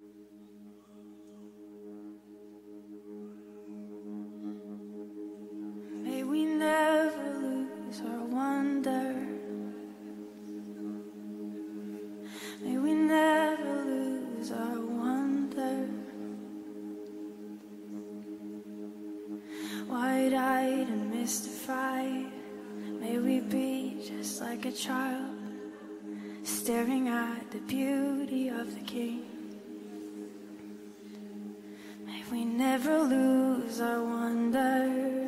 May we never lose our wonder. May we never lose our wonder. Wide-eyed and mystified, may we be just like a child, staring at the beauty of the King. May we never lose our wonder.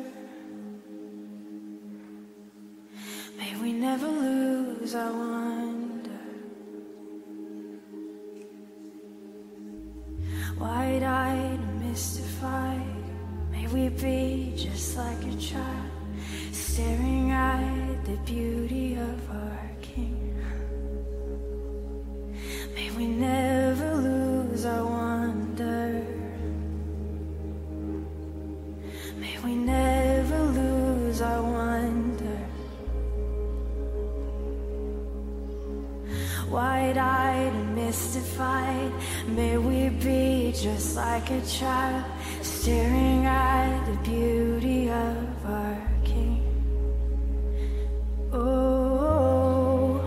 May we never lose our wonder. Wide-eyed and mystified, may we be just like a child, staring at the beauty of our King. May we never lose our wonder. May we never lose our wonder. Wide-eyed and mystified, may we be just like a child, staring at the beauty of our King. Oh,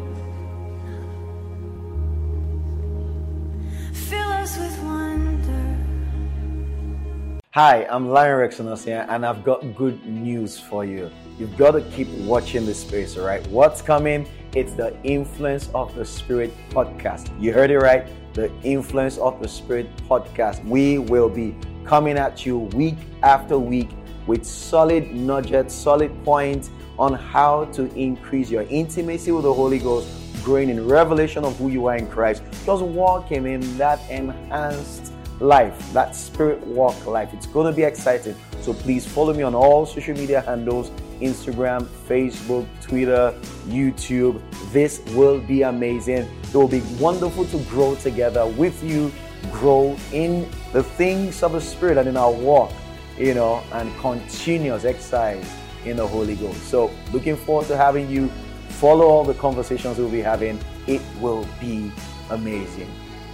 fill us with wonder. Hi, I'm Lion Rex Onosia, and I've got good news for you. You've got to keep watching this space, all right? What's coming? It's the Influence of the Spirit podcast. You heard it right. The Influence of the Spirit podcast. We will be coming at you week after week with solid nuggets, solid points on how to increase your intimacy with the Holy Ghost, growing in revelation of who you are in Christ, just walking in that enhanced life, that spirit walk life. It's going to be exciting. So please follow me on all social media handles, Instagram, Facebook, Twitter, YouTube. This will be amazing. It will be wonderful to grow together with you, grow in the things of the Spirit and in our walk, and continuous exercise in the Holy Ghost. So looking forward to having you. Follow all the conversations we'll be having. It will be amazing.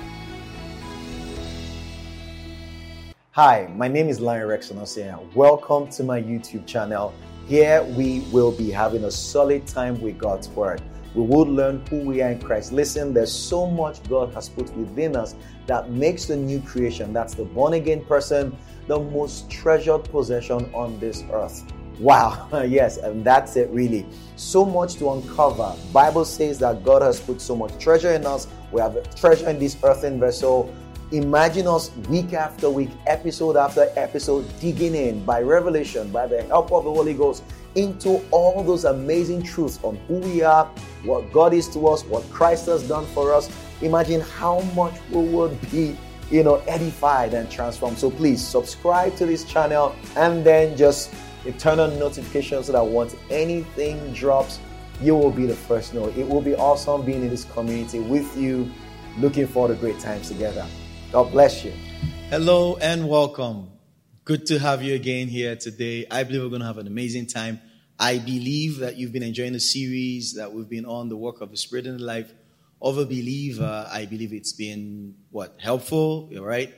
Hi, my name is Lion Rex Onosia. Welcome to my YouTube channel. Here we will be having a solid time with God's Word. We will learn who we are in Christ. Listen, there's so much God has put within us that makes the new creation, that's the born-again person, the most treasured possession on this earth. Wow, yes, and that's it really. So much to uncover. Bible says that God has put so much treasure in us. We have a treasure in this earthen vessel. Imagine us week after week, episode after episode, digging in by revelation, by the help of the Holy Ghost, into all those amazing truths on who we are, what God is to us, what Christ has done for us. Imagine how much we would be, edified and transformed. So please subscribe to this channel and then just turn on notifications so that once anything drops, you will be the first to know. It will be awesome being in this community with you. Looking forward to great times together. God bless you. Hello and welcome. Good to have you again here today. I believe we're going to have an amazing time. I believe that you've been enjoying the series that we've been on, the work of the Spirit in the life of a believer. I believe it's been, helpful, all right?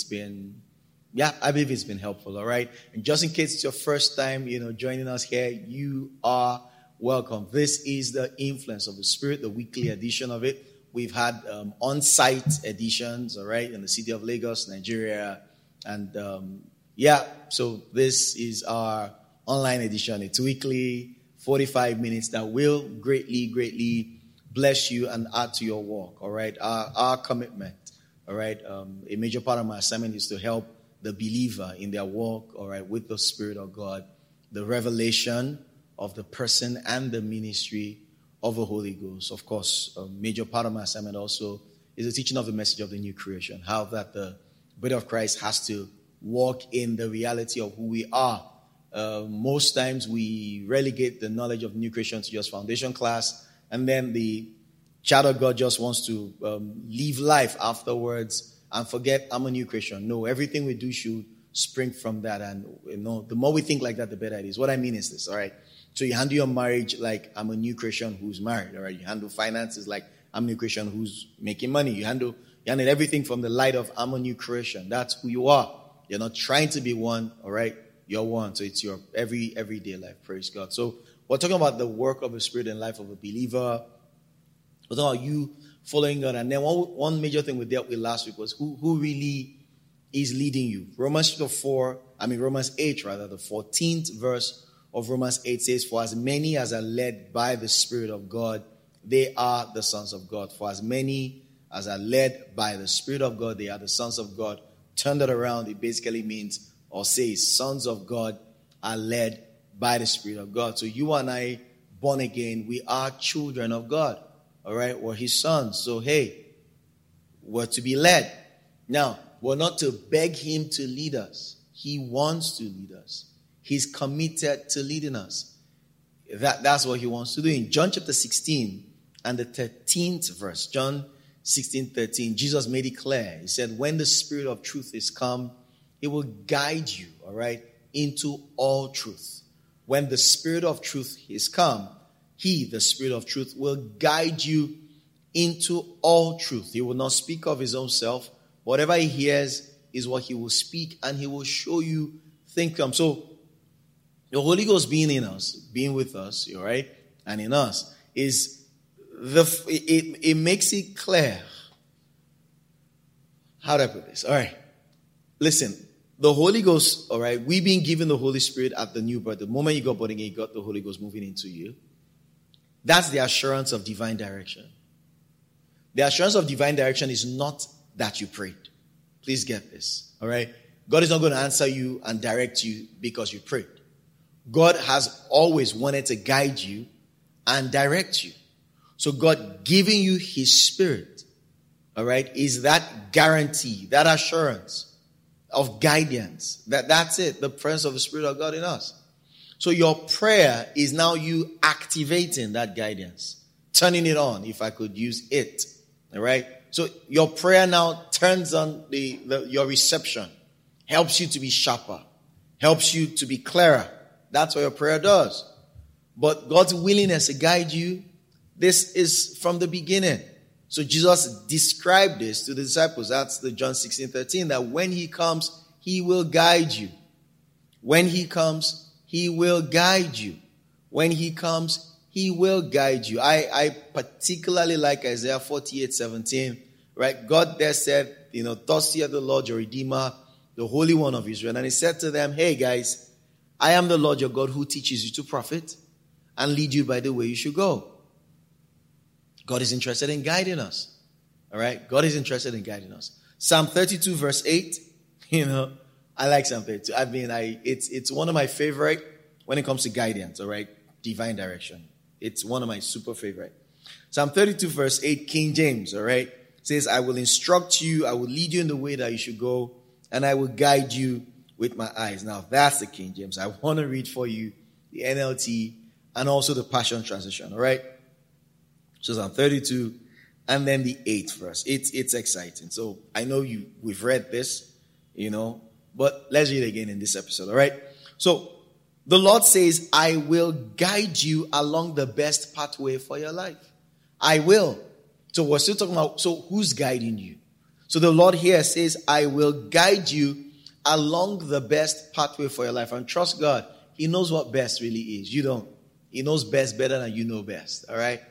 I believe it's been helpful, all right? And just in case it's your first time, joining us here, you are welcome. This is the Influence of the Spirit, the weekly edition of it. We've had on-site editions, all right, in the city of Lagos, Nigeria. And, so this is our online edition. It's weekly, 45 minutes that will greatly, greatly bless you and add to your walk, all right? Our commitment, all right? A major part of my assignment is to help the believer in their walk, all right, with the Spirit of God, the revelation of the person and the ministry of the Holy Ghost. Of course, a major part of my assignment also is the teaching of the message of the new creation, how that the body of Christ has to walk in the reality of who we are. Most times we relegate the knowledge of the new creation to just foundation class, and then the child of God just wants to live life afterwards and forget I'm a new creation. No, everything we do should spring from that. And the more we think like that, the better it is. What I mean is this, all right? So you handle your marriage like I'm a new creation who's married, all right? You handle finances like I'm a new creation who's making money. You handle everything from the light of I'm a new creation. That's who you are. You're not trying to be one, all right? You're one. So it's your everyday life. Praise God. So we're talking about the work of the Spirit in the life of a believer. We're talking about you following God. And then one major thing we dealt with last week was who really is leading you. Romans 8, the 14th verse of Romans 8 says, for as many as are led by the Spirit of God, they are the sons of God. For as many as are led by the Spirit of God, they are the sons of God. Turn that around, it basically means or says sons of God are led by the Spirit of God. So you and I, born again, we are children of God. All right, we're his sons. So hey, we're to be led. Now, we're not to beg him to lead us. He wants to lead us. He's committed to leading us. That's what he wants to do. In John chapter 16 and the 13th verse, John 16:13, Jesus made it clear. He said, when the Spirit of truth is come, he will guide you, all right, into all truth. When the Spirit of truth is come, he, the Spirit of truth, will guide you into all truth. He will not speak of his own self. Whatever he hears is what he will speak, and he will show you things come. So the Holy Ghost being in us, being with us, all right, and in us, is it makes it clear. How do I put this? All right. Listen, the Holy Ghost, all right, we've been given the Holy Spirit at the new birth. The moment you got born again, you got the Holy Ghost moving into you. That's the assurance of divine direction. The assurance of divine direction is not that you prayed. Please get this, all right? God is not going to answer you and direct you because you prayed. God has always wanted to guide you and direct you. So God giving you his Spirit, all right, is that guarantee, that assurance of guidance. That's it, the presence of the Spirit of God in us. So your prayer is now you activating that guidance, turning it on, if I could use it, all right? So your prayer now turns on your reception, helps you to be sharper, helps you to be clearer. That's what your prayer does. But God's willingness to guide you, this is from the beginning. So Jesus described this to the disciples. That's the John 16:13, that when he comes, he will guide you. When he comes, he will guide you. When he comes, he will guide you. I particularly like Isaiah 48:17, right? God there said, thus saith the Lord your Redeemer, the Holy One of Israel. And he said to them, hey guys, I am the Lord your God who teaches you to profit and lead you by the way you should go. God is interested in guiding us. All right? God is interested in guiding us. Psalm 32 verse 8, I like Psalm 32. It's one of my favorite when it comes to guidance, all right? Divine direction. It's one of my super favorite. Psalm 32 verse 8, King James, all right? Says, I will instruct you, I will lead you in the way that you should go, and I will guide you with my eyes. Now, that's the King James. I want to read for you the NLT and also the Passion Translation, all right? So Psalm 32 and then the 8th verse. It's exciting. So I know we've read this, but let's read it again in this episode, all right? So the Lord says, I will guide you along the best pathway for your life. I will. So we're still talking about, so who's guiding you? So the Lord here says, I will guide you along the best pathway for your life. And trust God, he knows what best really is. You don't. He knows best better than you know best, all right?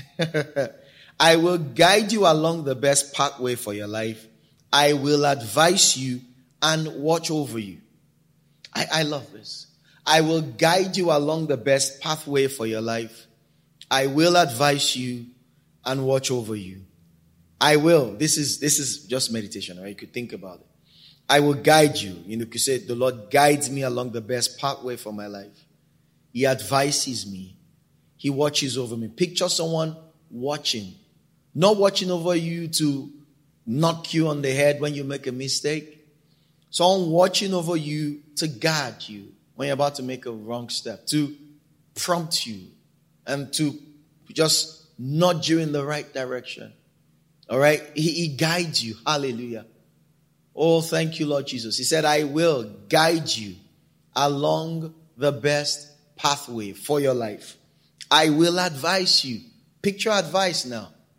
I will guide you along the best pathway for your life. I will advise you and watch over you. I love this. I will guide you along the best pathway for your life. I will advise you and watch over you. I will. This is just meditation, right? You could think about it. I will guide you. You could say, the Lord guides me along the best pathway for my life. He advises me. He watches over me. Picture someone watching. Not watching over you to knock you on the head when you make a mistake. Someone watching over you to guard you when you're about to make a wrong step. To prompt you. And to just nudge you in the right direction. All right? He guides you. Hallelujah. Oh, thank you, Lord Jesus. He said, I will guide you along the best pathway for your life. I will advise you. Picture advice now.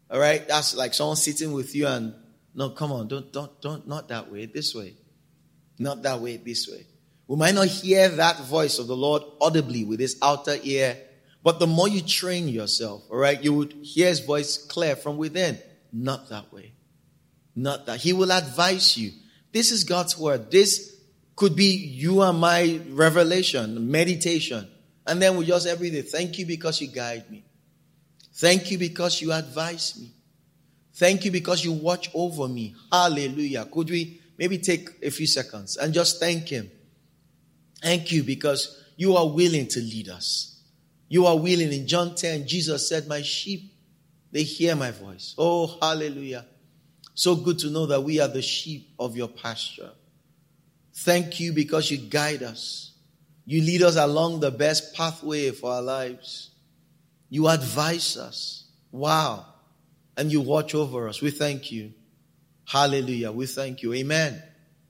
All right? That's like someone sitting with you and, no, come on, don't, not that way, this way. Not that way, this way. We might not hear that voice of the Lord audibly with his outer ear, but the more you train yourself, all right, you would hear his voice clear from within. Not that way. Not that. He will advise you. This is God's word. This could be you and my revelation, meditation. And then we just every day, thank you because you guide me. Thank you because you advise me. Thank you because you watch over me. Hallelujah. Could we maybe take a few seconds and just thank him? Thank you because you are willing to lead us. You are willing. In John 10, Jesus said, my sheep, they hear my voice. Oh, hallelujah. So good to know that we are the sheep of your pasture. Thank you because you guide us. You lead us along the best pathway for our lives. You advise us. Wow. And you watch over us. We thank you. Hallelujah. We thank you. Amen.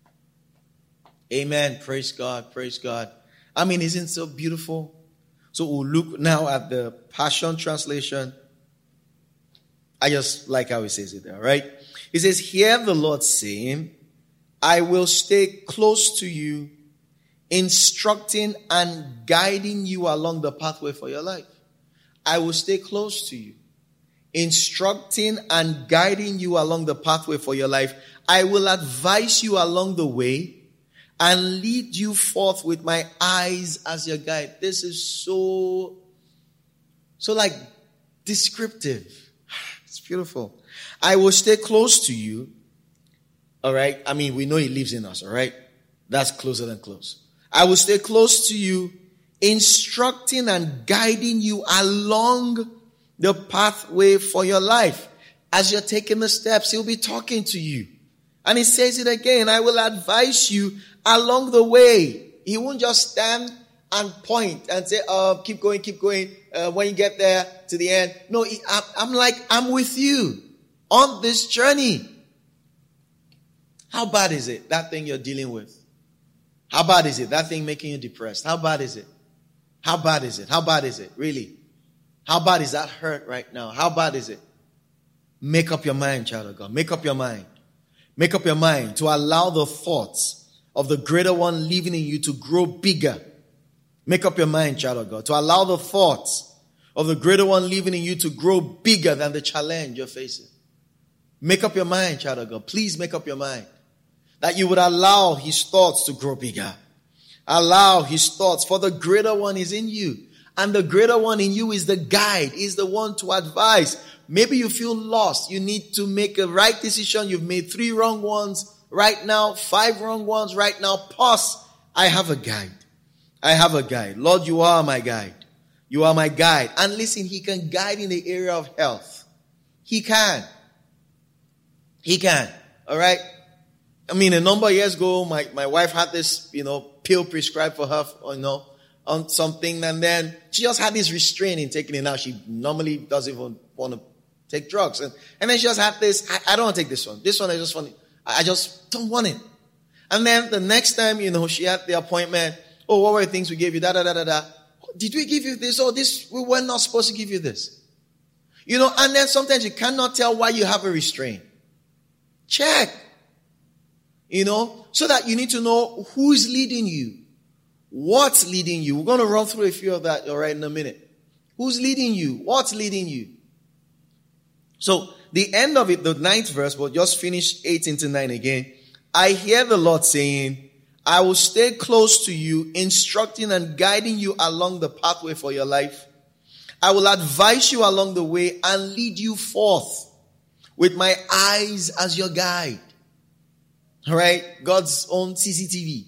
Amen. Praise God. Praise God. I mean, isn't it so beautiful? So we'll look now at the Passion Translation. I just like how he says it there, right? He says, hear the Lord saying, I will stay close to you, instructing and guiding you along the pathway for your life. I will stay close to you, instructing and guiding you along the pathway for your life. I will advise you along the way and lead you forth with my eyes as your guide. This is so like descriptive. It's beautiful. I will stay close to you. All right. I mean, we know he lives in us. All right. That's closer than close. I will stay close to you, instructing and guiding you along the pathway for your life. As you're taking the steps, he'll be talking to you. And he says it again. I will advise you along the way. He won't just stand and point and say, keep going, keep going. When you get there to the end. No, I'm with you on this journey. How bad is it, that thing you're dealing with? How bad is it, that thing making you depressed? How bad is it? How bad is it? How bad is it? Really? How bad is that hurt right now? How bad is it? Make up your mind, child of God. Make up your mind. Make up your mind to allow the thoughts of the greater one living in you to grow bigger. Make up your mind, child of God, to allow the thoughts of the greater one living in you to grow bigger than the challenge you're facing. Make up your mind, child of God. Please make up your mind that you would allow his thoughts to grow bigger. Allow his thoughts, for the greater one is in you. And the greater one in you is the guide, is the one to advise. Maybe you feel lost. You need to make a right decision. You've made 3 wrong ones right now, 5 wrong ones right now. Pause. I have a guide. I have a guide. Lord, you are my guide. You are my guide. And listen, he can guide in the area of health. He can. He can. All right. I mean, a number of years ago, my wife had this, pill prescribed for her, on something. And then she just had this restraint in taking it now. She normally doesn't even want to take drugs. And then she just had this, I don't want to take this one. This one I just want, I just don't want it. And then the next time, she had the appointment. Oh, what were the things we gave you? Did we give you this? Oh, this, we were not supposed to give you this. And then sometimes you cannot tell why you have a restraint. Check. So that you need to know who's leading you. What's leading you? We're going to run through a few of that, all right, in a minute. Who's leading you? What's leading you? So, the end of it, the 9th verse, we'll just finish 8 into 9 again. I hear the Lord saying, I will stay close to you, instructing and guiding you along the pathway for your life. I will advise you along the way and lead you forth with my eyes as your guide. All right? God's own CCTV.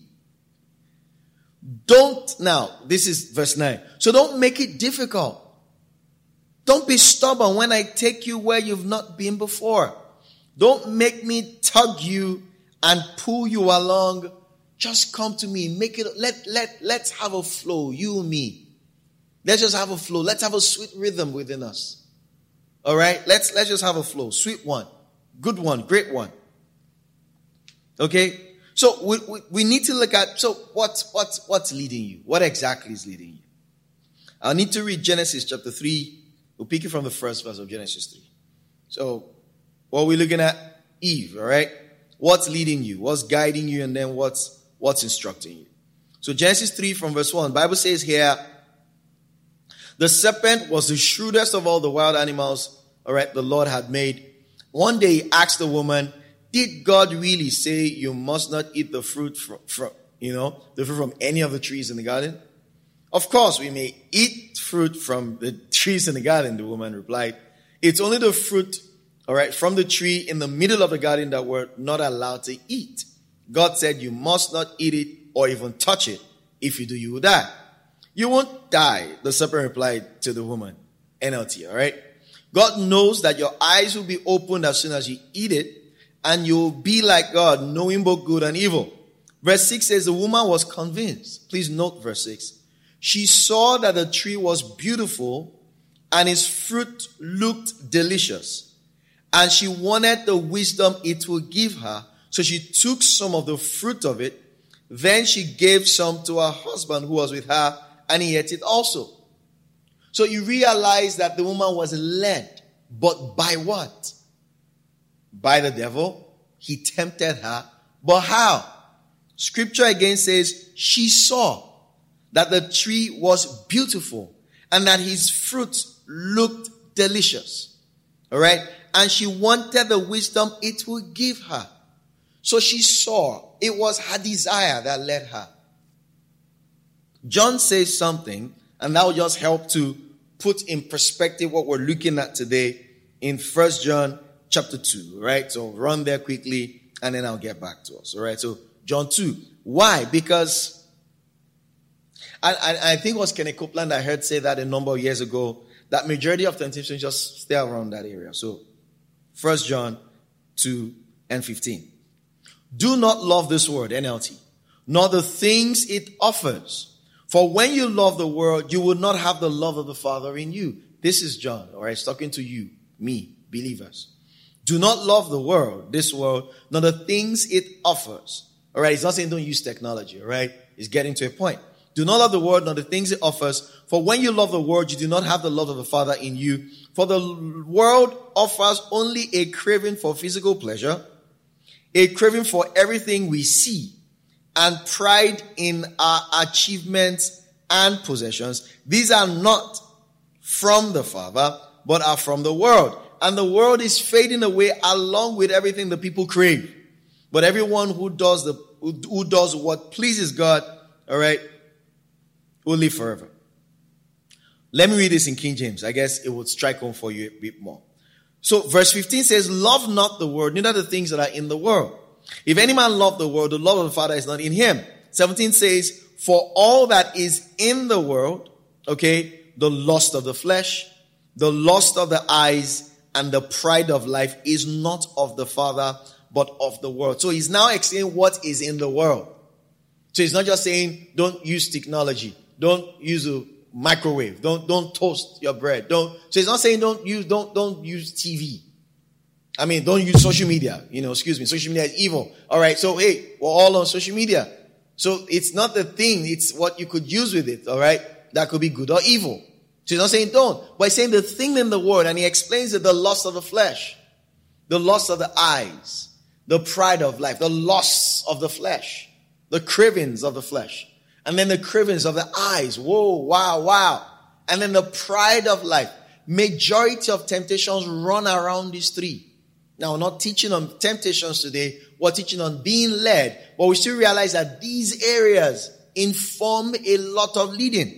This is verse 9. So don't make it difficult. Don't be stubborn when I take you where you've not been before. Don't make me tug you and pull you along. Just come to me. Make it, let's have a flow, you and me. Let's just have a flow. Let's have a sweet rhythm within us. All right? Let's just have a flow. Sweet one. Good one. Great one. Okay? So we need to look at, so what's leading you? What exactly is leading you? I'll need to read Genesis chapter 3. We'll pick it from the first verse of Genesis 3. So, what we're looking at, Eve, all right? What's leading you? What's guiding you? And then what's instructing you? So Genesis 3 from verse 1, Bible says here, the serpent was the shrewdest of all the wild animals, all right, the Lord had made. One day he asked the woman, did God really say you must not eat the fruit from any of the trees in the garden? Of course, we may eat fruit from the trees in the garden, the woman replied. It's only the fruit, all right, from the tree in the middle of the garden that we're not allowed to eat. God said you must not eat it or even touch it. If you do, you will die. You won't die, the serpent replied to the woman. NLT, all right? God knows that your eyes will be opened as soon as you eat it, and you'll be like God, knowing both good and evil. Verse 6 says the woman was convinced. Please note verse 6. She saw that the tree was beautiful and its fruit looked delicious. And she wanted the wisdom it would give her. So she took some of the fruit of it. Then she gave some to her husband who was with her, and he ate it also. So you realize that the woman was led. But by what? By the devil. He tempted her. But how? Scripture again says she saw that the tree was beautiful and that his fruit looked delicious. All right? And she wanted the wisdom it would give her. So she saw. It was her desire that led her. John says something, and that will just help to put in perspective what we're looking at today in 1 John chapter 2. Right? So run there quickly, and then I'll get back to us. All right? So John 2. Why? Because I think it was Kenneth Copeland I heard say that a number of years ago, that majority of temptations just stay around that area. So 1 John 2 and 15. Do not love this world, NLT, nor the things it offers. For when you love the world, you will not have the love of the Father in you. This is John, all right, talking to you, me, believers. Do not love the world, this world, nor the things it offers. All right, he's not saying don't use technology, all right? He's getting to a point. Do not love the world, nor the things it offers. For when you love the world, you do not have the love of the Father in you. For the world offers only a craving for physical pleasure, a craving for everything we see, and pride in our achievements and possessions. These are not from the Father, but are from the world. And the world is fading away along with everything the people crave. But everyone who does what pleases God, all right, will live forever. Let me read this in King James. I guess it would strike home for you a bit more. So verse 15 says, love not the world, neither the things that are in the world. If any man love the world, the love of the Father is not in him. 17 says, for all that is in the world, okay, the lust of the flesh, the lust of the eyes, and the pride of life is not of the Father, but of the world. So he's now explaining what is in the world. So he's not just saying, don't use technology. Don't use a microwave. Don't toast your bread. So he's not saying don't use TV. I mean, don't use social media. Social media is evil. All right. So, hey, we're all on social media. So it's not the thing. It's what you could use with it. All right. That could be good or evil. So he's not saying don't, but he's saying the thing in the world, and he explains it, the lust of the flesh, the lust of the eyes, the pride of life, the lusts of the flesh, the cravings of the flesh, and then the cravings of the eyes. Whoa, wow. And then the pride of life. Majority of temptations run around these three. Now, we're not teaching on temptations today. We're teaching on being led. But we still realize that these areas inform a lot of leading.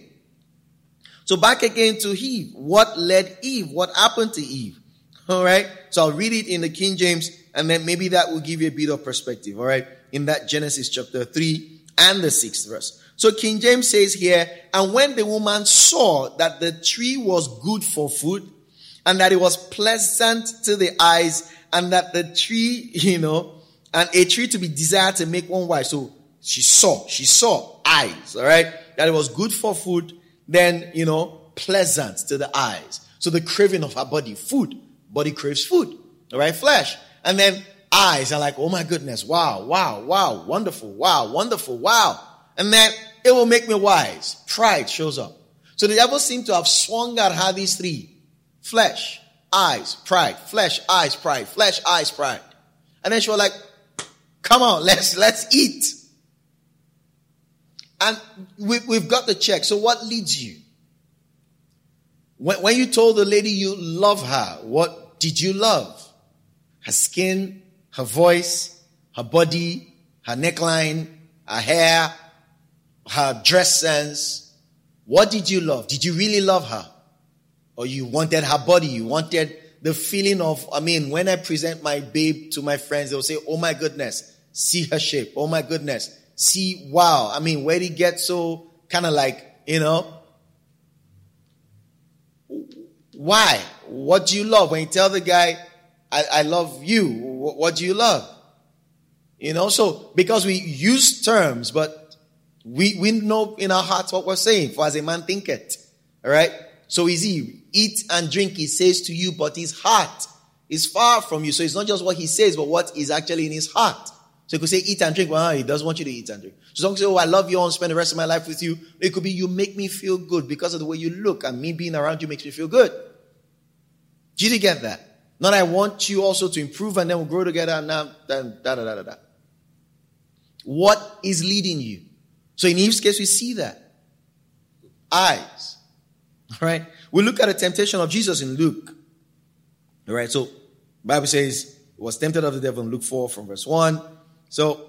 So back again to Eve. What led Eve? What happened to Eve? All right. So I'll read it in the King James, and then maybe that will give you a bit of perspective. All right. In that Genesis chapter 3 and the 6th verse. So King James says here, and when the woman saw that the tree was good for food, and that it was pleasant to the eyes, and that the tree, and a tree to be desired to make one wise. So she saw eyes, all right, that it was good for food, then, pleasant to the eyes. So the craving of her body, food, body craves food, all right, flesh. And then eyes are like, oh my goodness, wow, wonderful, wow. And then it will make me wise. Pride shows up. So the devil seemed to have swung at her these three: flesh, eyes, pride. Flesh, eyes, pride. Flesh, eyes, pride. And then she was like, come on, let's eat. And we've got to check. So what leads you? When you told the lady you love her, what did you love? Her skin, her voice, her body, her neckline, her hair, her dress sense. What did you love? Did you really love her? Or you wanted her body? You wanted the feeling of, when I present my babe to my friends, they'll say, oh my goodness, see her shape. Oh my goodness, see, wow. Where did it get so kind of like, why? What do you love? When you tell the guy, I love you, what do you love? So because we use terms, but we know in our hearts what we're saying. For as a man thinketh. All right? So easy. Eat and drink, he says to you, but his heart is far from you. So it's not just what he says, but what is actually in his heart. So you could say eat and drink. Well, he doesn't want you to eat and drink. So some say, I love you, I want to spend the rest of my life with you. It could be you make me feel good because of the way you look, and me being around you makes me feel good. Did you get that? Not I want you also to improve and then we'll grow together and now, da. What is leading you? So in Eve's case, we see that. Eyes. All right. We look at the temptation of Jesus in Luke. All right. So the Bible says he was tempted of the devil in Luke 4 from verse 1. So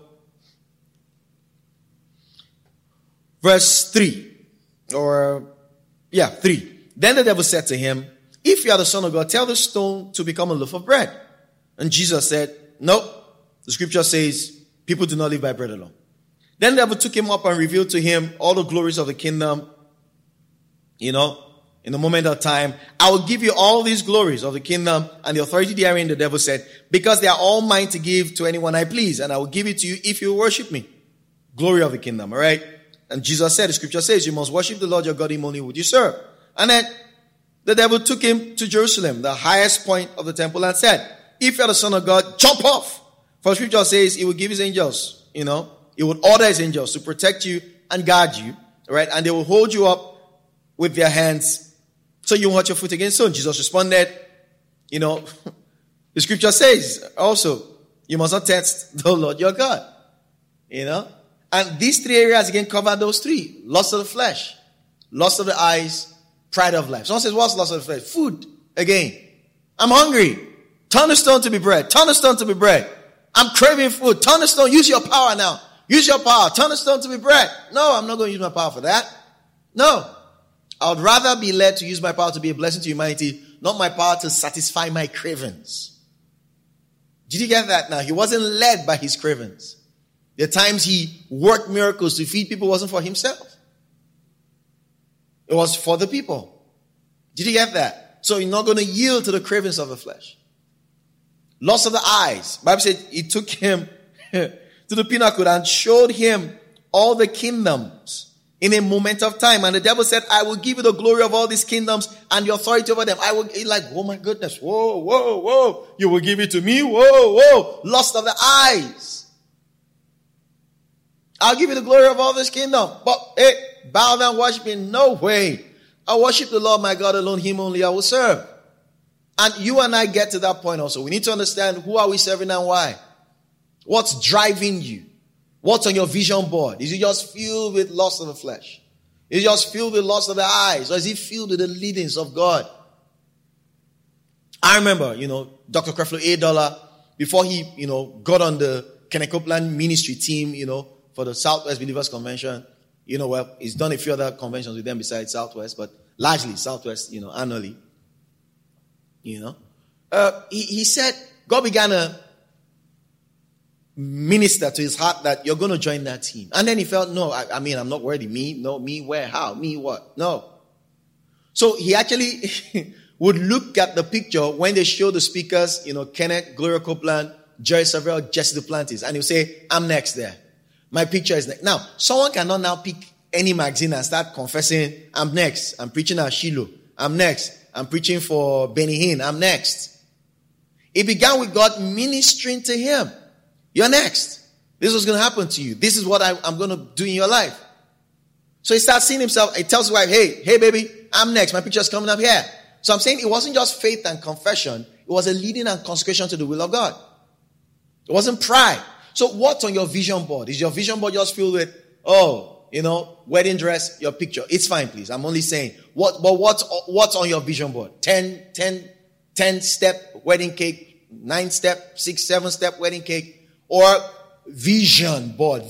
verse 3 3. Then the devil said to him, if you are the Son of God, tell the stone to become a loaf of bread. And Jesus said, no, the scripture says people do not live by bread alone. Then the devil took him up and revealed to him all the glories of the kingdom. In the moment of time, I will give you all these glories of the kingdom and the authority therein. The devil said, because they are all mine to give to anyone I please, and I will give it to you if you worship me. Glory of the kingdom, all right? And Jesus said, the scripture says, you must worship the Lord your God, him only would you serve. And then the devil took him to Jerusalem, the highest point of the temple, and said, if you are the Son of God, jump off. For scripture says he will give his angels, he would order his angels to protect you and guard you, right? And they will hold you up with their hands so you won't hurt your foot against stone. Jesus responded, the scripture says also, you must not test the Lord your God, And these three areas again cover those three. Lust of the flesh, lust of the eyes, pride of life. Someone says, what's lust of the flesh? Food. Again. I'm hungry. Turn the stone to be bread. Turn the stone to be bread. I'm craving food. Turn the stone. Use your power now. Use your power. Turn the stone to be bread. No, I'm not going to use my power for that. No. I would rather be led to use my power to be a blessing to humanity, not my power to satisfy my cravings. Did you get that now? He wasn't led by his cravings. The times he worked miracles to feed people wasn't for himself. It was for the people. Did you get that? So you're not going to yield to the cravings of the flesh. Lust of the eyes. Bible said he took him to the pinnacle and showed him all the kingdoms in a moment of time. And the devil said, I will give you the glory of all these kingdoms and the authority over them. I will, oh my goodness. Whoa. You will give it to me? Whoa. Lust of the eyes. I'll give you the glory of all this kingdom. But, hey, bow down, worship me. No way. I worship the Lord my God alone. Him only I will serve. And you and I get to that point also. We need to understand who are we serving and why. What's driving you? What's on your vision board? Is it just filled with lust of the flesh? Is it just filled with lust of the eyes? Or is it filled with the leadings of God? I remember, Dr. Creflo A. Dollar, before he, got on the Kenneth Copeland ministry team, for the Southwest Believers Convention. He's done a few other conventions with them besides Southwest, but largely Southwest, annually. He said God began to minister to his heart that you're going to join that team. And then he felt, no, I'm not worthy. Me? No, me where? How? Me what? No. So he actually would look at the picture when they show the speakers, Kenneth, Gloria Copeland, Jerry Savelle, Jesse Duplantis, and he'll say, I'm next there. My picture is next. Now, someone cannot now pick any magazine and start confessing, I'm next. I'm preaching at Shiloh. I'm next. I'm preaching for Benny Hinn. I'm next. It began with God ministering to him. You're next. This is what's going to happen to you. This is what I'm going to do in your life. So he starts seeing himself. He tells his wife, hey, baby, I'm next. My picture's coming up here. So I'm saying it wasn't just faith and confession. It was a leading and consecration to the will of God. It wasn't pride. So what's on your vision board? Is your vision board just filled with, wedding dress, your picture? It's fine, please. I'm only saying, what's on your vision board? 10 step wedding cake, 9 step, 6, 7 step wedding cake, or vision board,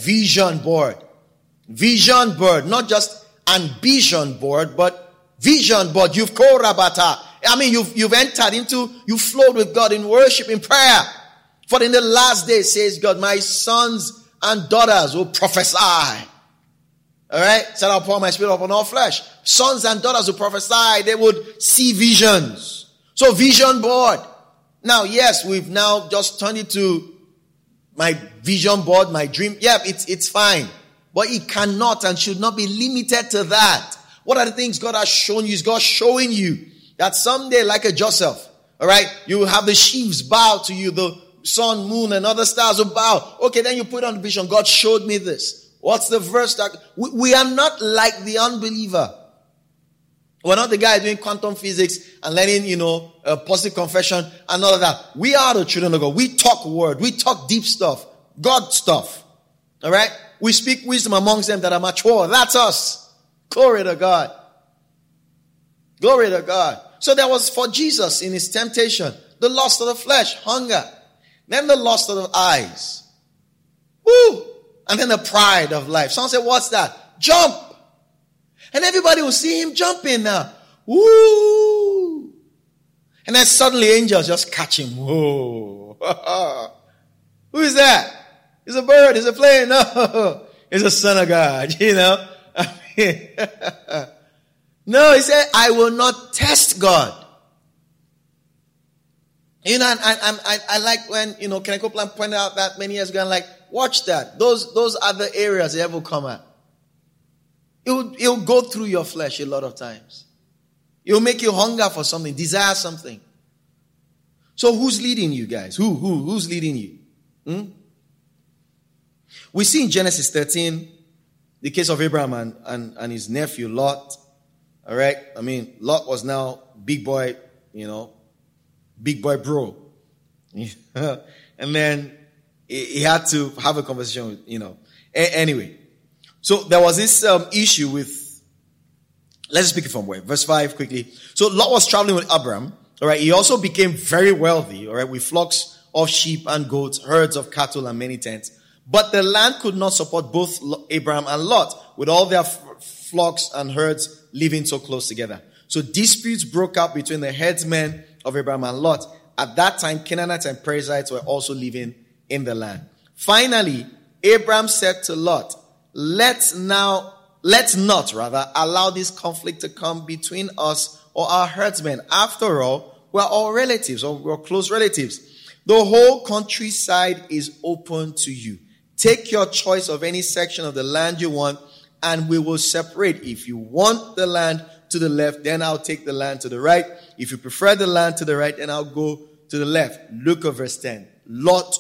not just ambition board, but vision board. You've korabata. I mean, you've entered into, you flowed with God in worship, in prayer. For in the last days, says God, my sons and daughters will prophesy. All right? Said I'll pour my spirit upon all flesh. Sons and daughters will prophesy. They would see visions. So vision board. Now, yes, we've now just turned it to my vision board, my dream. Yeah, it's fine. But it cannot and should not be limited to that. What are the things God has shown you? Is God showing you that someday, like a Joseph, all right, you will have the sheaves bow to you, the sun, moon, and other stars will bow. Okay, then you put on the vision. God showed me this. What's the verse that we are not like the unbeliever? We're not the guy doing quantum physics and learning, a positive confession and all of that. We are the children of God. We talk word. We talk deep stuff. God stuff. All right? We speak wisdom amongst them that are mature. That's us. Glory to God. Glory to God. So there was for Jesus in his temptation, the lust of the flesh, hunger. Then the lust of the eyes. Woo! And then the pride of life. Someone said, what's that? Jump! And everybody will see him jumping now. Woo! And then suddenly angels just catch him. Whoa! Who is that? It's a bird. It's a plane. No. It's the Son of God. No, he said, I will not test God. I like when, Ken Copeland pointed out that many years ago, and like, watch that. Those are the areas the devil will come at. It'll go through your flesh a lot of times. It'll make you hunger for something, desire something. So who's leading you guys? Who's leading you? We see in Genesis 13, the case of Abraham and his nephew Lot. All right. I mean, Lot was now big boy, big boy bro. And then he had to have a conversation with, Anyway. So there was this issue with, let's speak it from where? Verse 5 quickly. So Lot was traveling with Abram. All right. He also became very wealthy. All right. With flocks of sheep and goats, herds of cattle and many tents. But the land could not support both Abraham and Lot with all their flocks and herds living so close together. So disputes broke out between the headsmen of Abraham and Lot. At that time, Canaanites and Perizzites were also living in the land. Finally, Abraham said to Lot, let's not allow this conflict to come between us or our herdsmen. After all, we're all relatives, or we're close relatives. The whole countryside is open to you. Take your choice of any section of the land you want, and we will separate. If you want the land to the left, then I'll take the land to the right. If you prefer the land to the right, then I'll go to the left. Look at verse 10. Lot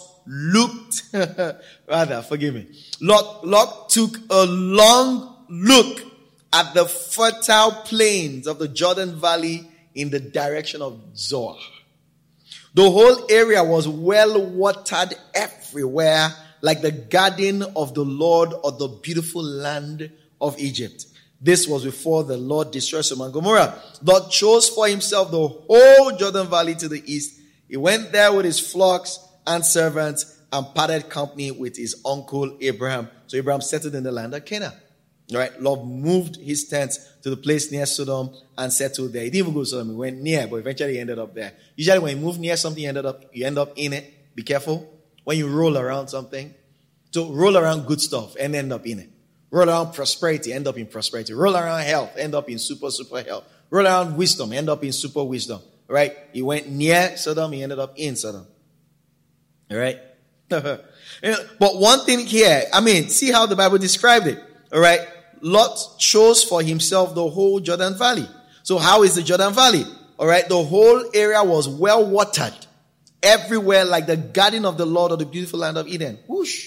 took a long look at the fertile plains of the Jordan Valley in the direction of Zoar. The whole area was well watered everywhere, like the garden of the Lord or the beautiful land of Egypt. This was before the Lord destroyed Sodom and Gomorrah. Lot chose for himself the whole Jordan Valley to the east. He went there with his flocks and servants and parted company with his uncle Abraham. So Abraham settled in the land of Canaan. All right. Lot moved his tent to the place near Sodom and settled there. He didn't even go to Sodom. He went near, but eventually he ended up there. Usually when you move near something, you end up in it. Be careful. When you roll around something, so roll around good stuff and end up in it. Roll around prosperity, end up in prosperity. Roll around health, end up in super health. Roll around wisdom, end up in super wisdom. Right? He went near Sodom, he ended up in Sodom. All right? But one thing here, see how the Bible described it. All right? Lot chose for himself the whole Jordan Valley. So how is the Jordan Valley? All right? The whole area was well watered. Everywhere, like the garden of the Lord or the beautiful land of Eden. Whoosh.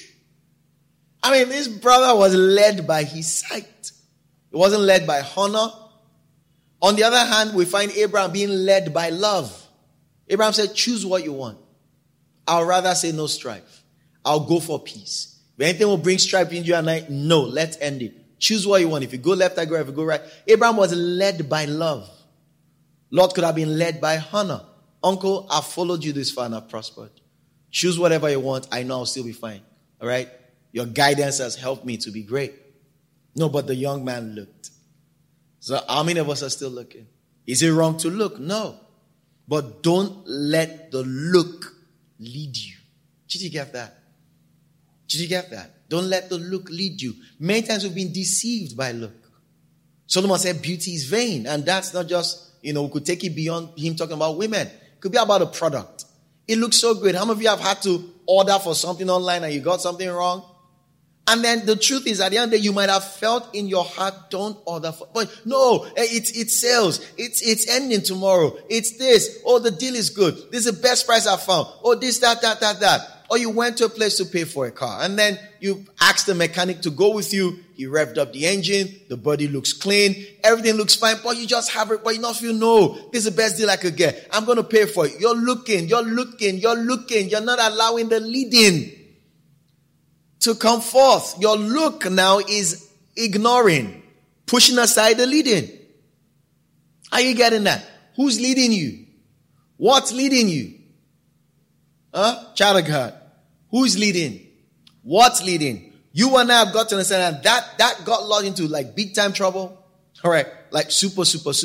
This brother was led by his sight. It wasn't led by honor. On the other hand, we find Abraham being led by love. Abraham said, choose what you want. I'll rather say no strife. I'll go for peace. If anything will bring strife into you and I, no, let's end it. Choose what you want. If you go left, I go right. If you go right. Abraham was led by love. Lot could have been led by honor. Uncle, I've followed you this far and I've prospered. Choose whatever you want. I know I'll still be fine. All right? Your guidance has helped me to be great. No, but the young man looked. So how many of us are still looking? Is it wrong to look? No. But don't let the look lead you. Did you get that? Did you get that? Don't let the look lead you. Many times we've been deceived by look. Solomon said beauty is vain. And that's not just, we could take it beyond him talking about women. It could be about a product. It looks so great. How many of you have had to order for something online and you got something wrong? And then the truth is, at the end of the day, you might have felt in your heart, don't order for, but no, it sells. It's ending tomorrow. It's this. Oh, the deal is good. This is the best price I found. Oh, this, that. Or you went to a place to pay for a car. And then you asked the mechanic to go with you. He revved up the engine. The body looks clean. Everything looks fine. But you just have it. But you not feel, no, this is the best deal I could get. I'm going to pay for it. You're looking. You're not allowing the leading to come forth. Your look now is ignoring, pushing aside the leading. Are you getting that? Who's leading you? What's leading you? Child of God. Who's leading? What's leading? You and I have got to understand that got lost into like big time trouble. All right. Like super.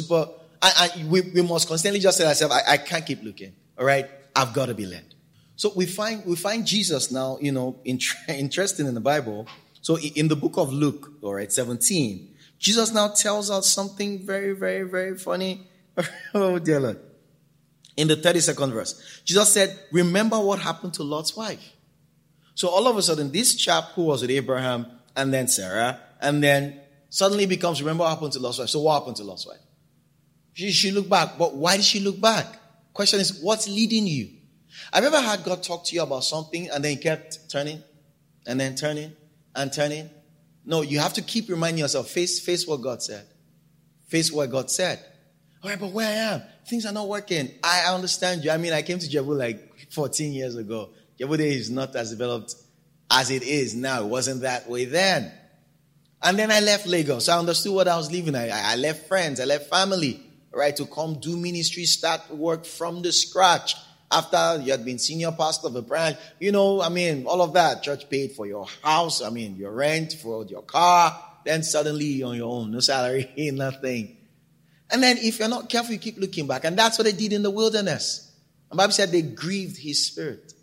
We must constantly just say to ourselves, I can't keep looking. All right. I've got to be led. So we find Jesus now, interesting in the Bible. So in the book of Luke, all right, 17, Jesus now tells us something very, very, very funny. Oh, dear Lord. In the 32nd verse, Jesus said, remember what happened to Lot's wife. So all of a sudden, this chap who was with Abraham and then Sarah, and then suddenly becomes, remember what happened to Lot's wife. So what happened to Lot's wife? She looked back. But why did she look back? Question is, what's leading you? Have you ever had God talk to you about something and then he kept turning and then turning and turning? No, you have to keep reminding yourself, face what God said. Face what God said. All right, but where I am, things are not working. I understand you. I mean, I came to Jebu like 14 years ago. Jebu Day is not as developed as it is now. It wasn't that way then. And then I left Lagos. I understood what I was leaving. I left friends. I left family, right, to come do ministry, start work from the scratch. After you had been senior pastor of a branch, all of that. Church paid for your house, your rent, for your car. Then suddenly you're on your own. No salary, nothing. And then if you're not careful, you keep looking back. And that's what they did in the wilderness. The Bible said they grieved his spirit.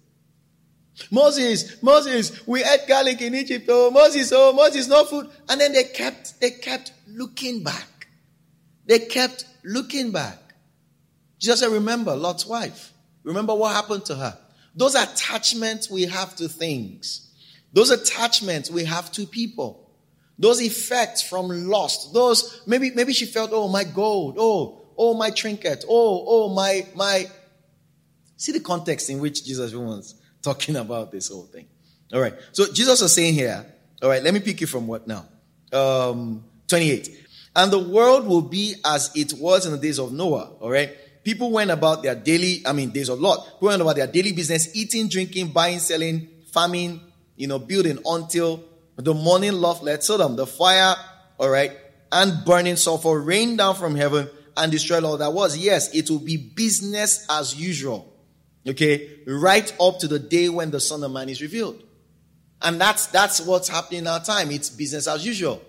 Moses, we ate garlic in Egypt. Oh, Moses, no food. And then they kept looking back. They kept looking back. Jesus said, remember Lot's wife. Remember what happened to her. Those attachments we have to things. Those attachments we have to people. Those effects from lust. Those, maybe she felt, oh, my gold. Oh, my trinket. Oh, my. See the context in which Jesus was talking about this whole thing. All right. So Jesus is saying here, all right, let me pick you from what now? 28. And the world will be as it was in the days of Noah. All right. People went about their days of Lot. People went about their daily business, eating, drinking, buying, selling, farming, building until the morning love led Sodom. The fire, all right, and burning sulfur rained down from heaven and destroyed all that was. Yes, it will be business as usual. Okay, right up to the day when the Son of Man is revealed. And that's what's happening in our time. It's business as usual.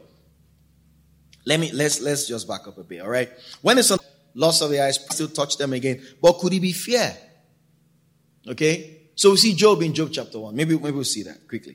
Let's just back up a bit, all right? When the Son lost of the eyes, still touch them again. But could it be fear? Okay? So we see Job in Job chapter 1. Maybe we'll see that quickly.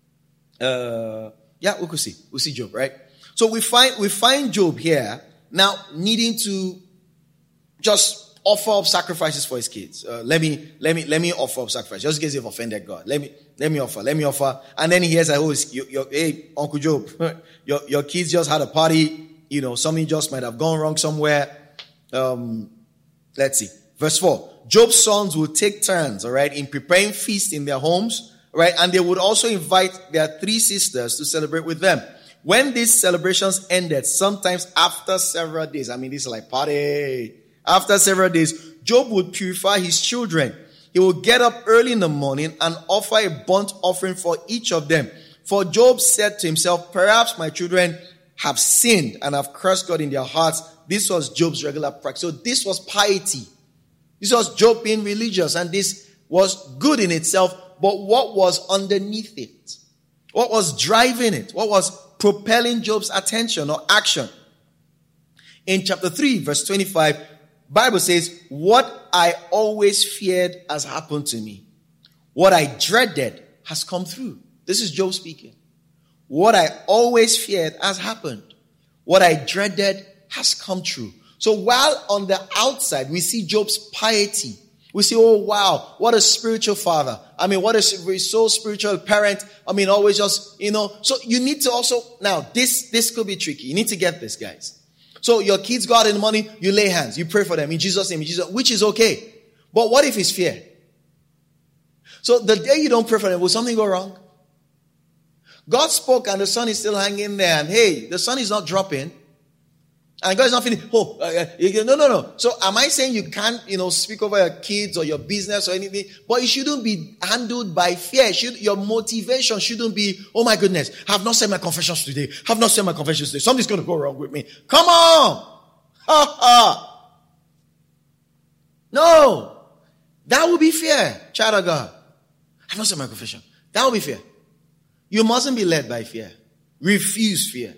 We could see. We'll see Job, right? So we find Job here now needing to just offer up sacrifices for his kids. Let me offer up sacrifice. Just in case you've offended God. Let me offer. And then he hears that, hey, Uncle Job, your kids just had a party. Something just might have gone wrong somewhere. Let's see. Verse 4. Job's sons will take turns, all right, in preparing feasts in their homes, right? And they would also invite their 3 sisters to celebrate with them. when these celebrations ended, sometimes after several days, I mean, this is like party. After several days, Job would purify his children. He would get up early in the morning and offer a burnt offering for each of them. For Job said to himself, perhaps my children have sinned and have cursed God in their hearts. This was Job's regular practice. So this was piety. This was Job being religious, and this was good in itself. But what was underneath it? What was driving it? What was propelling Job's attention or action? In chapter 3, verse 25, Bible says, what I always feared has happened to me. What I dreaded has come through. This is Job speaking. What I always feared has happened. What I dreaded has come true. So while on the outside we see Job's piety, we see, oh wow, what a spiritual father. I mean, what a so spiritual parent. I mean, always just, so you need to also, now this could be tricky. You need to get this, guys. So your kids go out in the morning, you lay hands, you pray for them in Jesus' name, which is okay. But what if it's fear? So the day you don't pray for them, will something go wrong? God spoke and the sun is still hanging there, and hey, the sun is not dropping. And God is not feeling, no. So am I saying you can't, speak over your kids or your business or anything? But it shouldn't be handled by fear. Your motivation shouldn't be, oh my goodness, I have not said my confessions today. Something's going to go wrong with me. Come on. No. That would be fear, child of God. I have not said my confession. That would be fear. You mustn't be led by fear. Refuse fear.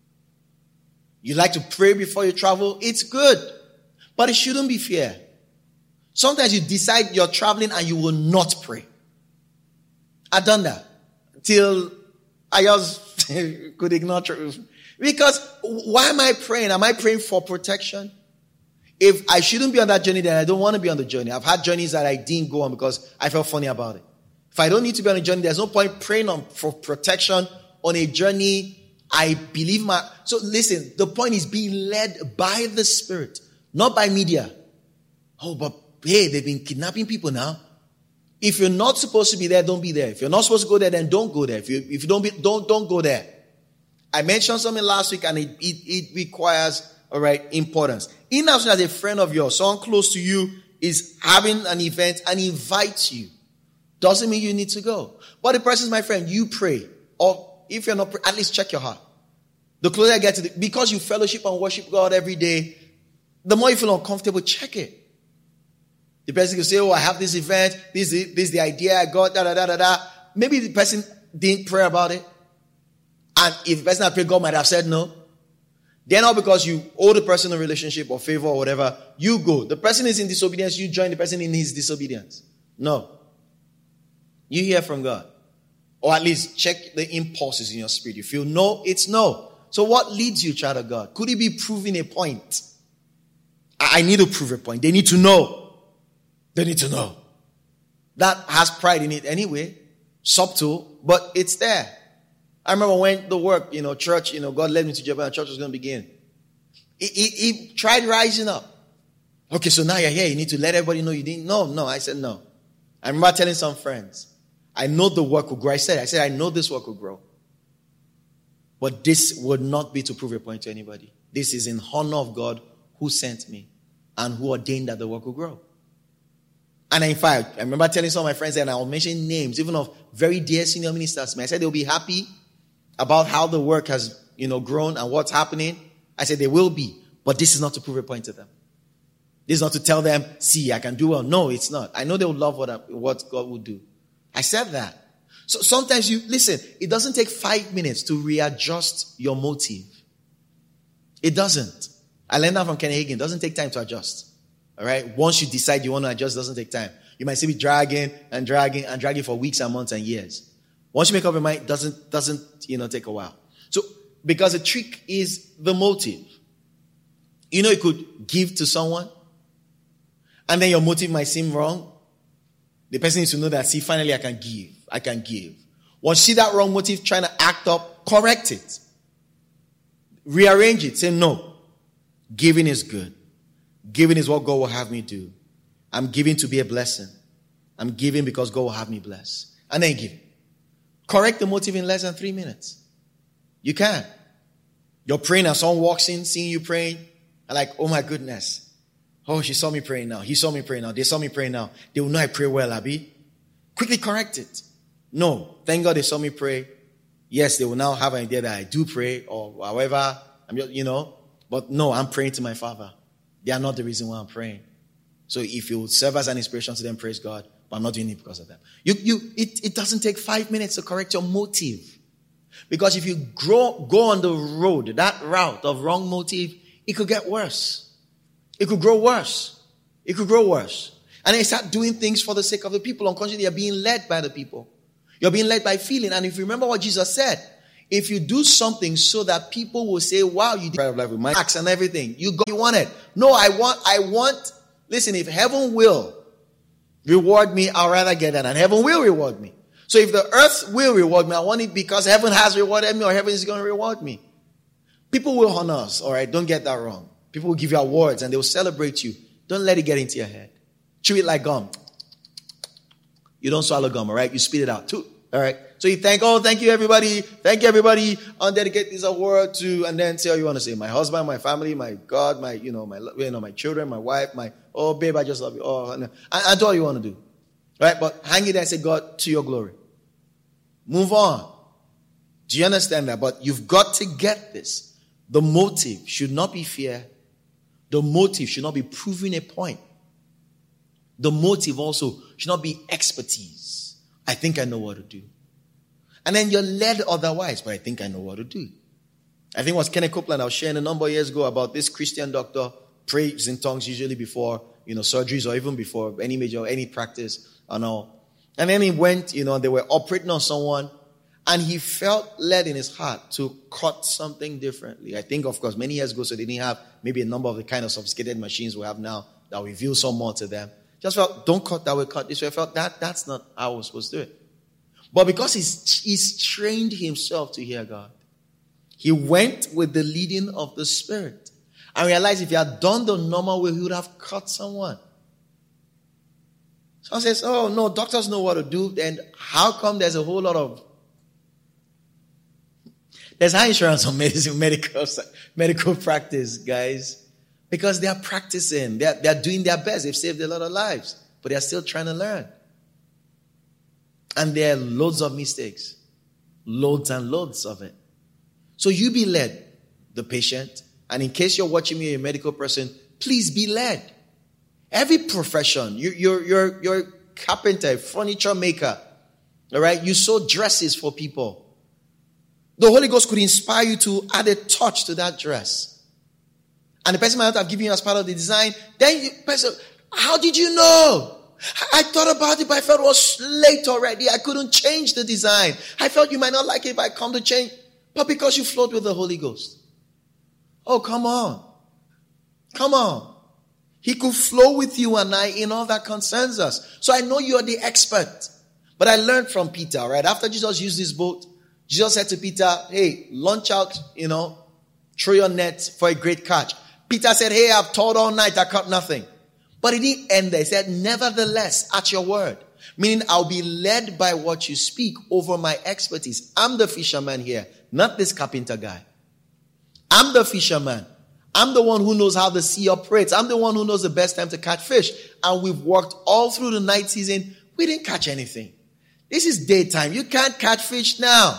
You like to pray before you travel? It's good. But it shouldn't be fear. Sometimes you decide you're traveling and you will not pray. I've done that. Till I just could ignore truth. Because why am I praying? Am I praying for protection? If I shouldn't be on that journey, then I don't want to be on the journey. I've had journeys that I didn't go on because I felt funny about it. If I don't need to be on a journey, there's no point praying for protection on a journey. I believe so listen, the point is being led by the Spirit, not by media. Oh, but hey, they've been kidnapping people now. If you're not supposed to be there, don't be there. If you're not supposed to go there, then don't go there. If you don't go there. I mentioned something last week and it requires, all right, importance. In as a friend of yours, someone close to you is having an event and invites you, doesn't mean you need to go. But the person is my friend, you pray. Or if you're not, at least check your heart. The closer I get to because you fellowship and worship God every day, the more you feel uncomfortable, check it. The person can say, oh, I have this event, this is the idea I got, da. Maybe the person didn't pray about it. And if the person had prayed, God might have said no. Then not because you owe the person a relationship or favor or whatever, you go. The person is in disobedience, you join the person in his disobedience. No. You hear from God. Or at least check the impulses in your spirit. You feel no, it's no. So what leads you, child of God? Could it be proving a point? I need to prove a point. They need to know. They need to know. That has pride in it anyway. Subtle, but it's there. I remember when the work, church, God led me to Japan and church was going to begin. He tried rising up. Okay, so now you're here. You need to let everybody know you didn't. No, I said no. I remember telling some friends, I know the work will grow. I said, I know this work will grow. But this would not be to prove a point to anybody. This is in honor of God who sent me and who ordained that the work will grow. And in fact, I remember telling some of my friends, and I'll mention names, even of very dear senior ministers. I said they'll be happy about how the work has, grown and what's happening. I said they will be, but this is not to prove a point to them. This is not to tell them, see, I can do well. No, it's not. I know they will love what God will do. I said that. So sometimes it doesn't take 5 minutes to readjust your motive. It doesn't. I learned that from Kenny Hagin. It doesn't take time to adjust. All right. Once you decide you want to adjust, it doesn't take time. You might still be dragging for weeks and months and years. Once you make up your mind, it doesn't take a while. So, because the trick is the motive. You could give to someone and then your motive might seem wrong. The person needs to know that, see, finally I can give. Once you see that wrong motive trying to act up, correct it. Rearrange it. Say, no. Giving is good. Giving is what God will have me do. I'm giving to be a blessing. I'm giving because God will have me bless. And then give. Correct the motive in less than 3 minutes. You can. You're praying and someone walks in, seeing you praying, and like, oh my goodness. Oh, she saw me praying now. He saw me praying now. They saw me praying now. They will know I pray well, Abi. Quickly correct it. No. Thank God they saw me pray. Yes, they will now have an idea that I do pray or however, but no, I'm praying to my Father. They are not the reason why I'm praying. So if you serve as an inspiration to them, praise God. But I'm not doing it because of them. It doesn't take 5 minutes to correct your motive. Because if you go on the road, that route of wrong motive, it could get worse. It could grow worse. It could grow worse. And they start doing things for the sake of the people. Unconsciously, you're being led by the people. You're being led by feeling. And if you remember what Jesus said, if you do something so that people will say, wow, you did life with my acts and everything, you want it. No, I want, listen, if heaven will reward me, I'll rather get that. And heaven will reward me. So if the earth will reward me, I want it because heaven has rewarded me or heaven is going to reward me. People will honor us, all right? Don't get that wrong. People will give you awards and they will celebrate you. Don't let it get into your head. Chew it like gum. You don't swallow gum, all right? You spit it out too, all right? So you thank you everybody. Thank you everybody. And dedicate this award to, and then say all you want to say. My husband, my family, my God, my children, my wife, oh babe, I just love you. Oh, and that's all you want to do. Right? But hang it there and say, God, to your glory. Move on. Do you understand that? But you've got to get this. The motive should not be fear. The motive should not be proving a point. The motive also should not be expertise. I think I know what to do. And then you're led otherwise, but I think I know what to do. I think it was Kenneth Copeland I was sharing a number of years ago about this Christian doctor prays in tongues usually before, surgeries or even before any practice and all. And then he went, they were operating on someone and he felt led in his heart to cut something differently. I think, of course, many years ago, so they didn't have maybe a number of the kind of sophisticated machines we have now that reveal some more to them. Just felt, don't cut that way, cut this way. I felt that's not how I was supposed to do it. But because he's trained himself to hear God, he went with the leading of the Spirit and realized if he had done the normal way, he would have cut someone. Someone says, oh no, doctors know what to do. Then how come there's a whole lot of, there's high insurance on medical practice, guys? Because they are practicing. They're doing their best. They've saved a lot of lives. But they're still trying to learn. And there are loads of mistakes. Loads and loads of it. So you be led, the patient. And in case you're watching me, you're a medical person, please be led. Every profession, you're a carpenter, furniture maker. All right? You sew dresses for people. The Holy Ghost could inspire you to add a touch to that dress. And the person might not have given you as part of the design. Then the person, how did you know? I thought about it, but I felt it was late already. I couldn't change the design. I felt you might not like it if I come to change. But because you flowed with the Holy Ghost. Oh, come on. Come on. He could flow with you and I in all that concerns us. So I know you're the expert. But I learned from Peter, right? After Jesus used this boat, Jesus said to Peter, hey, launch out, throw your nets for a great catch. Peter said, hey, I've toiled all night, I caught nothing. But it didn't end there. He said, nevertheless, at your word. Meaning I'll be led by what you speak over my expertise. I'm the fisherman here, not this carpenter guy. I'm the fisherman. I'm the one who knows how the sea operates. I'm the one who knows the best time to catch fish. And we've worked all through the night season. We didn't catch anything. This is daytime. You can't catch fish now.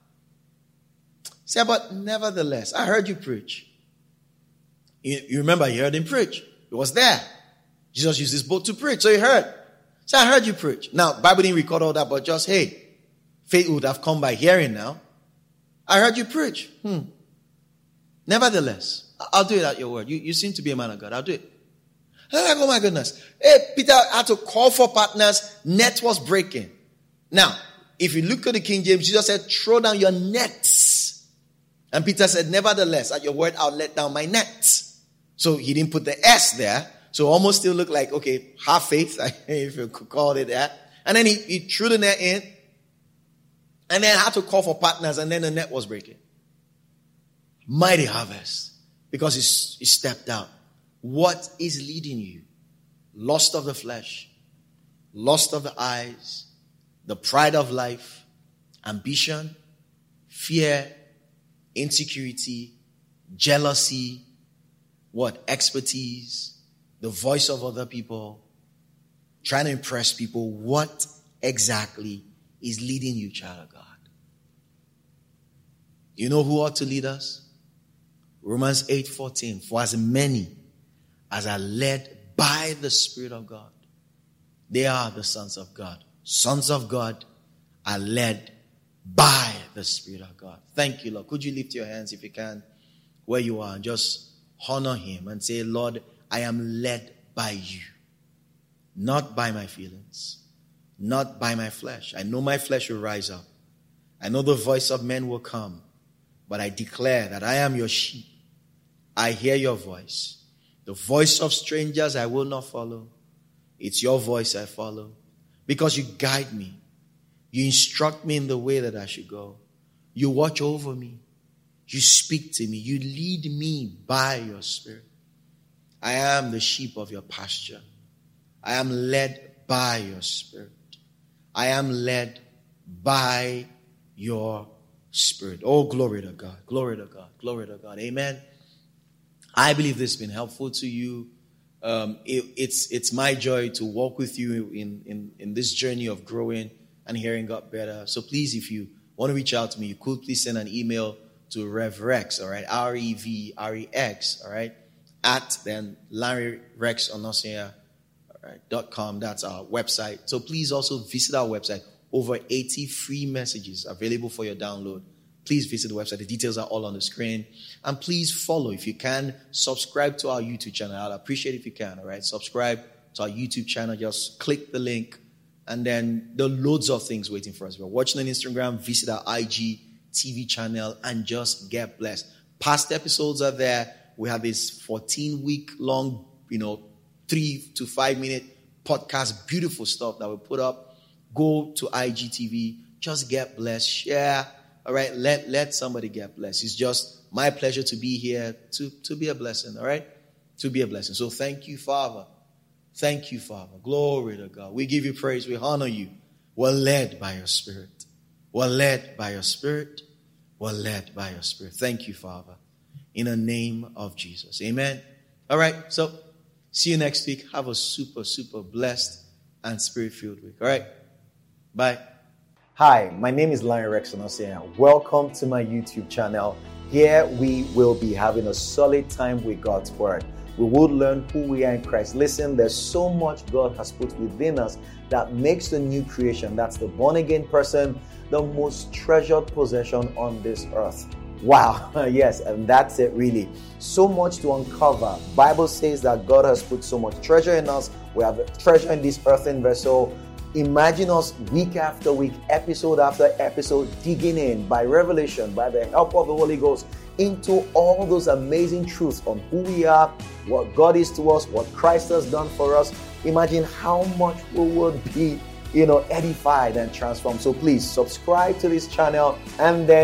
Say, but nevertheless, I heard you preach. You remember, you heard him preach. It was there. Jesus used his boat to preach, so he heard. So I heard you preach. Now, Bible didn't record all that, but just, hey, faith would have come by hearing now. I heard you preach. Nevertheless, I'll do it at your word. You seem to be a man of God. I'll do it. I'm like, oh my goodness. Hey, Peter had to call for partners. Net was breaking. Now, if you look at the King James, Jesus said, throw down your nets. And Peter said, nevertheless, at your word, I'll let down my nets. So he didn't put the S there. So almost still looked like, okay, half faith, if you could call it that. And then he threw the net in. And then had to call for partners. And then the net was breaking. Mighty harvest. Because he stepped out. What is leading you? Lust of the flesh. Lust of the eyes. The pride of life. Ambition. Fear. insecurity, jealousy, expertise, the voice of other people, trying to impress people. What exactly is leading you, child of God? You know who ought to lead us? Romans 8:14. For as many as are led by the Spirit of God, they are the sons of God. Sons of God are led by the Spirit of God. Thank you, Lord. Could you lift your hands if you can, where you are, and just honor Him and say, Lord, I am led by you, not by my feelings, not by my flesh. I know my flesh will rise up. I know the voice of men will come, but I declare that I am your sheep. I hear your voice. The voice of strangers I will not follow. It's your voice I follow, because you guide me. You instruct me in the way that I should go. You watch over me. You speak to me. You lead me by your Spirit. I am the sheep of your pasture. I am led by your Spirit. I am led by your Spirit. Oh, glory to God. Glory to God. Glory to God. Amen. I believe this has been helpful to you. It's my joy to walk with you in this journey of growing and hearing God better. So please, if you want to reach out to me, you could please send an email to RevRex, all right, REVREX, all right, at then LarryRexOnosia, all right, .com. That's our website. So please also visit our website. Over 80 free messages available for your download. Please visit the website. The details are all on the screen. And please follow, if you can, subscribe to our YouTube channel. I'll appreciate it if you can, all right? Subscribe to our YouTube channel. Just click the link. And then there are loads of things waiting for us. If you're watching on Instagram, visit our IG TV channel and just get blessed. Past episodes are there. We have this 14-week long, 3 to 5 minute podcast, beautiful stuff that we put up. Go to IGTV, just get blessed, share. All right, let somebody get blessed. It's just my pleasure to be here to be a blessing, all right? To be a blessing. So thank you, Father. Thank you, Father. Glory to God. We give you praise. We honor you. We're led by your Spirit. We're led by your Spirit. We're led by your Spirit. Thank you, Father. In the name of Jesus. Amen. All right, so see you next week. Have a super, super blessed and Spirit-filled week. All right, bye. Hi, my name is Larry Rexonosia. Welcome to my YouTube channel. Here we will be having a solid time with God's Word. We will learn who we are in Christ. Listen, there's so much God has put within us that makes the new creation, that's the born-again person, the most treasured possession on this earth. Wow, yes, and that's it really. So much to uncover. Bible says that God has put so much treasure in us. We have a treasure in this earthen vessel. Imagine us week after week, episode after episode, digging in by revelation, by the help of the Holy Ghost, into all those amazing truths on who we are, what God is to us, what Christ has done for us. Imagine how much we would be, edified and transformed. So please subscribe to this channel, and then